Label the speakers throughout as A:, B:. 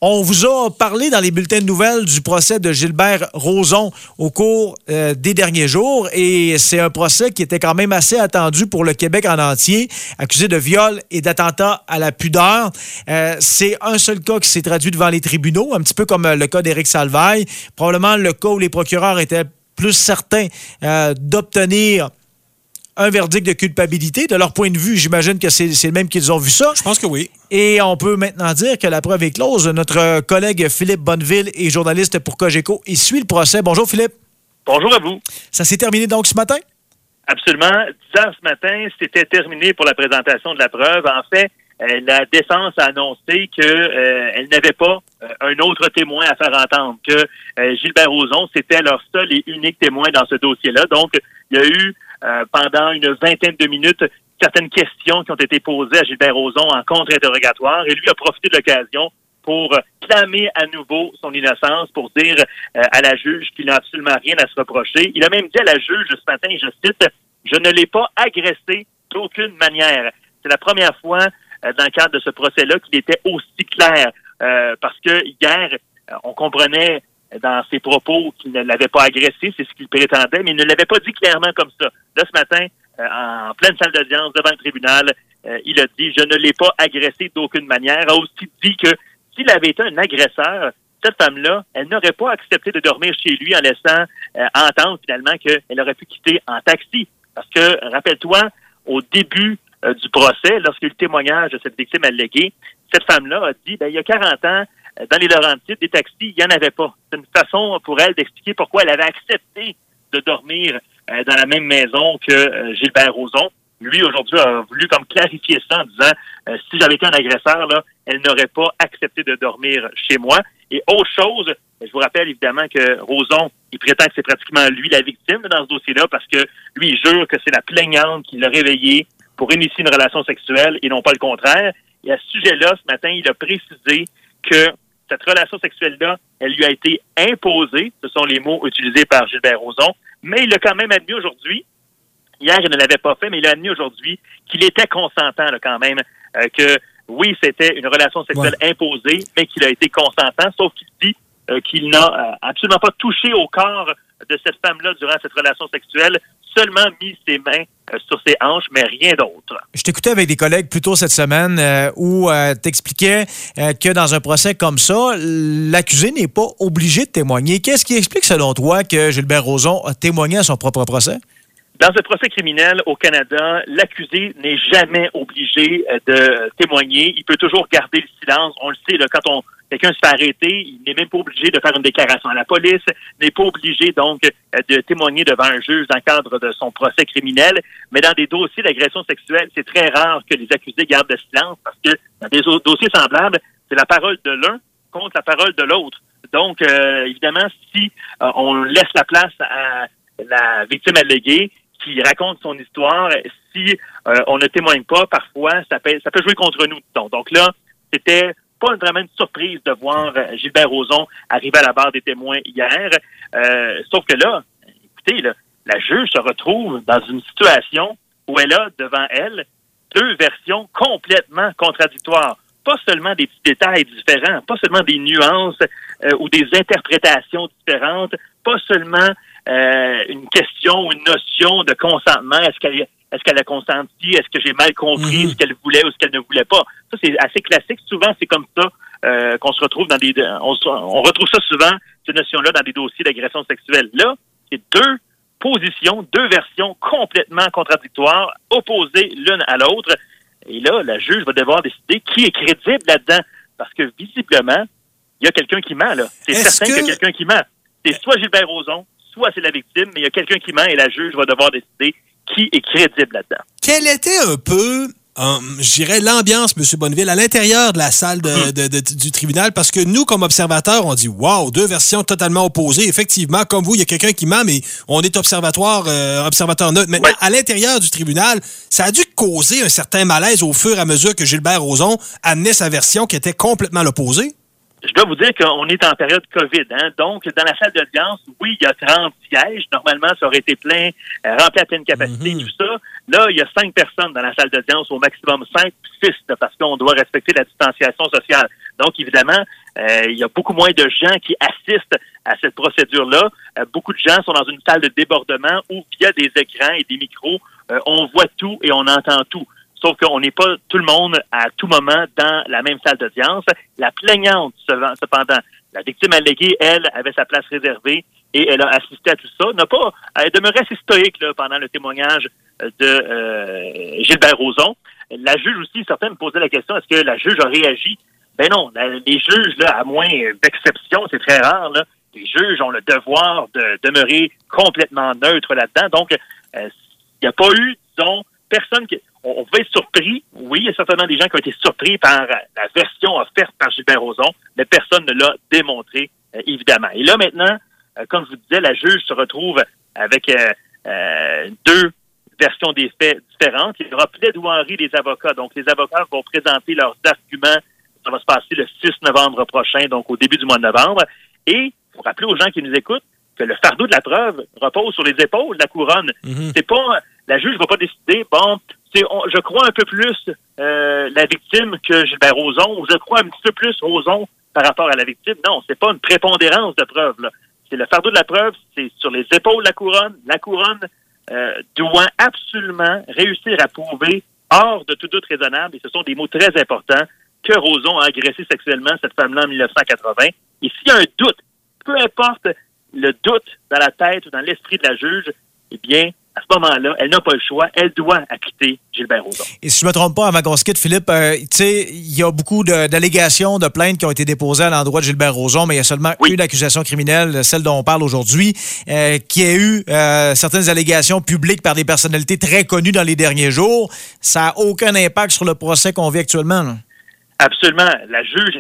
A: On vous a parlé dans les bulletins de nouvelles du procès de Gilbert Rozon au cours des derniers jours et c'est un procès qui était quand même assez attendu pour le Québec en entier, accusé de viol et d'attentat à la pudeur. C'est un seul cas qui s'est traduit devant les tribunaux, un petit peu comme le cas d'Éric Salvaille. Probablement le cas où les procureurs étaient plus certains d'obtenir un verdict de culpabilité. De leur point de vue, j'imagine que c'est le même qu'ils ont vu ça.
B: Je pense que oui.
A: Et on peut maintenant dire que la preuve est close. Notre collègue Philippe Bonneville est journaliste pour Cogeco et suit le procès. Bonjour Philippe.
C: Bonjour à vous.
A: Ça s'est terminé donc ce matin?
C: Absolument. 10 heures ce matin, c'était terminé pour la présentation de la preuve. En fait, la défense a annoncé qu'elle n'avait pas un autre témoin à faire entendre, que Gilbert Rozon, c'était leur seul et unique témoin dans ce dossier-là. Donc, il y a eu pendant une vingtaine de minutes certaines questions qui ont été posées à Gilbert Rozon en contre-interrogatoire et lui a profité de l'occasion pour clamer à nouveau son innocence, pour dire à la juge qu'il n'a absolument rien à se reprocher. Il a même dit à la juge ce matin, je cite, « Je ne l'ai pas agressé d'aucune manière ». C'est la première fois dans le cadre de ce procès-là qu'il était aussi clair, parce que hier, on comprenait dans ses propos qu'il ne l'avait pas agressé, c'est ce qu'il prétendait, mais il ne l'avait pas dit clairement comme ça. Là, ce matin, en pleine salle d'audience, devant le tribunal, il a dit « Je ne l'ai pas agressé d'aucune manière », a aussi dit que s'il avait été un agresseur, cette femme-là, elle n'aurait pas accepté de dormir chez lui en laissant entendre finalement qu'elle aurait pu quitter en taxi. Parce que, rappelle-toi, au début du procès, lorsqu'il y a eu le témoignage de cette victime alléguée, cette femme-là a dit, il y a 40 ans, dans les Laurentides, des taxis, il n'y en avait pas. C'est une façon pour elle d'expliquer pourquoi elle avait accepté de dormir dans la même maison que Gilbert Rozon. Lui, aujourd'hui, a voulu comme clarifier ça en disant si j'avais été un agresseur, là, elle n'aurait pas accepté de dormir chez moi. Et autre chose, je vous rappelle évidemment que Rozon, il prétend que c'est pratiquement lui la victime dans ce dossier-là parce que lui, il jure que c'est la plaignante qui l'a réveillé pour initier une relation sexuelle et non pas le contraire. Et à ce sujet-là, ce matin, il a précisé que cette relation sexuelle-là, elle lui a été imposée. Ce sont les mots utilisés par Gilbert Rozon. Mais il a quand même admis aujourd'hui, hier, il ne l'avait pas fait, mais il a admis aujourd'hui qu'il était consentant là, quand même, que oui, c'était une relation sexuelle imposée, mais qu'il a été consentant, sauf qu'il dit qu'il n'a absolument pas touché au corps de cette femme-là durant cette relation sexuelle, seulement mis ses mains sur ses hanches, mais rien d'autre.
A: Je t'écoutais avec des collègues plus tôt cette semaine où t'expliquais que dans un procès comme ça, l'accusé n'est pas obligé de témoigner. Qu'est-ce qui explique, selon toi, que Gilbert Rozon a témoigné à son propre procès?
C: Dans un procès criminel au Canada, l'accusé n'est jamais obligé de témoigner. Il peut toujours garder le silence. On le sait, là, quand quelqu'un se fait arrêter, il n'est même pas obligé de faire une déclaration à la police, n'est pas obligé donc de témoigner devant un juge dans le cadre de son procès criminel. Mais dans des dossiers d'agression sexuelle, c'est très rare que les accusés gardent le silence parce que dans des dossiers semblables, c'est la parole de l'un contre la parole de l'autre. Donc, évidemment, si on laisse la place à la victime alléguée, qui raconte son histoire, si on ne témoigne pas, parfois, ça peut jouer contre nous. Donc là, c'était pas vraiment une surprise de voir Gilbert Rozon arriver à la barre des témoins hier. Sauf que là, écoutez, là, la juge se retrouve dans une situation où elle a devant elle deux versions complètement contradictoires. Pas seulement des petits détails différents, pas seulement des nuances ou des interprétations différentes, pas seulement une question ou une notion de consentement. Est-ce qu'elle a consenti? Est-ce que j'ai mal compris ce qu'elle voulait ou ce qu'elle ne voulait pas? Ça, c'est assez classique. Souvent, c'est comme ça qu'on se retrouve dans des... On retrouve ça souvent, cette notion-là, dans des dossiers d'agression sexuelle. Là, c'est deux positions, deux versions complètement contradictoires, opposées l'une à l'autre. Et là, la juge va devoir décider qui est crédible là-dedans. Parce que, visiblement, il y a quelqu'un qui ment, là. C'est certain qu'il y a quelqu'un qui ment. C'est soit Gilbert Rozon, soit c'est la victime, mais il y a quelqu'un qui ment et la juge va devoir décider qui est crédible là-dedans.
B: Quelle était un peu, je dirais, l'ambiance, M. Bonneville, à l'intérieur de la salle du tribunal? Parce que nous, comme observateurs, on dit « Wow, deux versions totalement opposées. » Effectivement, comme vous, il y a quelqu'un qui ment, mais on est observateur neutre. Maintenant, à l'intérieur du tribunal, ça a dû causer un certain malaise au fur et à mesure que Gilbert Rozon amenait sa version qui était complètement l'opposée.
C: Je dois vous dire qu'on est en période COVID, hein? Donc, dans la salle d'audience, oui, il y a 30 sièges. Normalement, ça aurait été plein, rempli à pleine capacité, tout ça. Là, il y a 5 personnes dans la salle d'audience, au maximum 5, 6, parce qu'on doit respecter la distanciation sociale. Donc, évidemment, il y a beaucoup moins de gens qui assistent à cette procédure-là. Beaucoup de gens sont dans une salle de débordement où, via des écrans et des micros, on voit tout et on entend tout. Sauf qu'on n'est pas tout le monde à tout moment dans la même salle d'audience. La plaignante, cependant, la victime alléguée, elle, avait sa place réservée et elle a assisté à tout ça. Elle demeurait assez stoïque là, pendant le témoignage de Gilbert Rozon. La juge aussi, certains me posaient la question, est-ce que la juge a réagi? Ben non, les juges, là, à moins d'exception, c'est très rare, là, les juges ont le devoir de demeurer complètement neutre là-dedans. Donc, il n'y a pas eu, disons, personne qui... On pouvait être surpris. Oui, il y a certainement des gens qui ont été surpris par la version offerte par Gilbert Rozon, mais personne ne l'a démontré, évidemment. Et là, maintenant, comme je vous disais, la juge se retrouve avec 2 versions des faits différentes. Il y aura plaidoirie des avocats. Donc, les avocats vont présenter leurs arguments. Ça va se passer le 6 novembre prochain, donc au début du mois de novembre. Et il faut rappeler aux gens qui nous écoutent que le fardeau de la preuve repose sur les épaules de la couronne. C'est pas... La juge ne va pas décider, je crois un peu plus la victime que Gilbert Rozon, ou je crois un petit peu plus Rozon par rapport à la victime. Non, c'est pas une prépondérance de preuve, là. C'est le fardeau de la preuve, c'est sur les épaules de la couronne. La couronne doit absolument réussir à prouver, hors de tout doute raisonnable, et ce sont des mots très importants, que Rozon a agressé sexuellement cette femme-là en 1980. Et s'il y a un doute, peu importe le doute dans la tête ou dans l'esprit de la juge, eh bien, à ce moment-là, elle n'a pas le choix. Elle doit acquitter Gilbert Rozon. Et
A: si je ne me trompe pas, avant qu'on se quitte, Philippe, tu sais, il y a beaucoup d'allégations, de plaintes qui ont été déposées à l'endroit de Gilbert Rozon, mais il y a seulement une accusation criminelle, celle dont on parle aujourd'hui, qui a eu certaines allégations publiques par des personnalités très connues dans les derniers jours. Ça n'a aucun impact sur le procès qu'on vit actuellement, là.
C: Absolument. La juge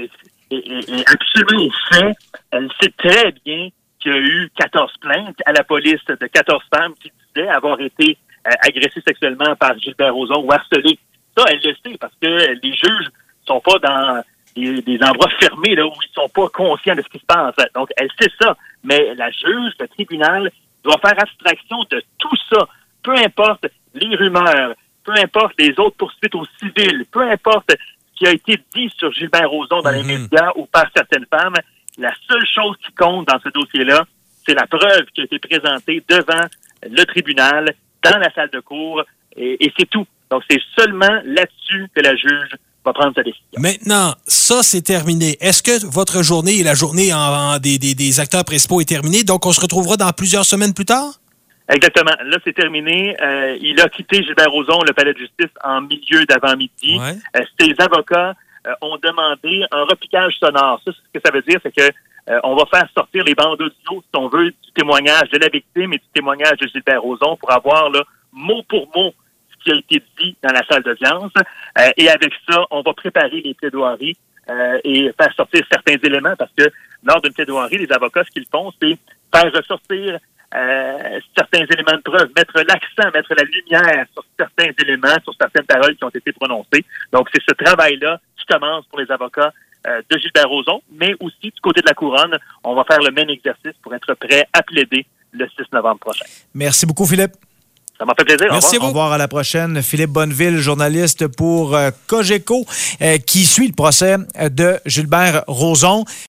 C: est absolument au fait. Elle sait très bien qu'il y a eu 14 plaintes à la police de 14 femmes qui disaient avoir été agressées sexuellement par Gilbert Rozon ou harcelées. Ça, elle le sait parce que les juges sont pas dans des endroits fermés là où ils sont pas conscients de ce qui se passe. Donc, elle sait ça. Mais la juge, le tribunal, doit faire abstraction de tout ça. Peu importe les rumeurs, peu importe les autres poursuites au civil, peu importe ce qui a été dit sur Gilbert Rozon dans les médias ou par certaines femmes, la seule chose qui compte dans ce dossier-là, c'est la preuve qui a été présentée devant le tribunal, dans la salle de cour, et c'est tout. Donc, c'est seulement là-dessus que la juge va prendre sa décision.
B: Maintenant, ça, c'est terminé. Est-ce que votre journée et la journée des acteurs principaux est terminée? Donc, on se retrouvera dans plusieurs semaines plus tard?
C: Exactement. Là, c'est terminé. Il a quitté Gilbert Rozon, le palais de justice, en milieu d'avant-midi. Ouais. Ses avocats ont demandé un repiquage sonore. Ça, ce que ça veut dire, c'est que on va faire sortir les bandes audio, si on veut, du témoignage de la victime et du témoignage de Gilbert Rozon pour avoir, là, mot pour mot, ce qui a été dit dans la salle d'audience. Et avec ça, on va préparer les plaidoiries et faire sortir certains éléments parce que lors d'une plaidoirie, les avocats, ce qu'ils font, c'est faire ressortir certains éléments de preuve, mettre l'accent, mettre la lumière sur certains éléments, sur certaines paroles qui ont été prononcées. Donc, c'est ce travail-là qui commence pour les avocats de Gilbert Rozon, mais aussi du côté de la couronne, on va faire le même exercice pour être prêt à plaider le 6 novembre prochain.
A: Merci beaucoup, Philippe.
C: Ça m'a fait plaisir.
A: Merci. Au revoir à la prochaine. Philippe Bonneville, journaliste pour Cogeco, qui suit le procès de Gilbert Rozon.